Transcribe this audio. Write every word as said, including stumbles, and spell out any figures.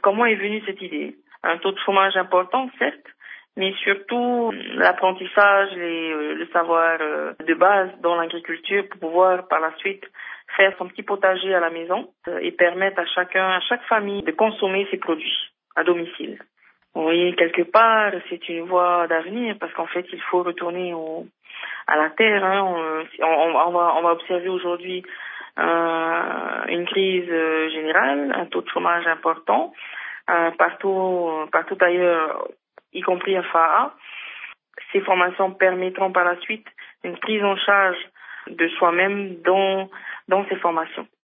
comment est venue cette idée? Un taux de chômage important, certes, mais surtout l'apprentissage et euh, le savoir euh, de base dans l'agriculture pour pouvoir par la suite faire son petit potager à la maison euh, et permettre à chacun, à chaque famille de consommer ses produits à domicile. Vous voyez, quelque part, c'est une voie d'avenir parce qu'en fait, il faut retourner au, à la terre. Hein. On, on, on, va, on va observer aujourd'hui euh, une crise euh, générale, un taux de chômage important euh, partout, partout ailleurs, y compris à F A A. Ces formations permettront par la suite une prise en charge de soi-même dans, dans ces formations.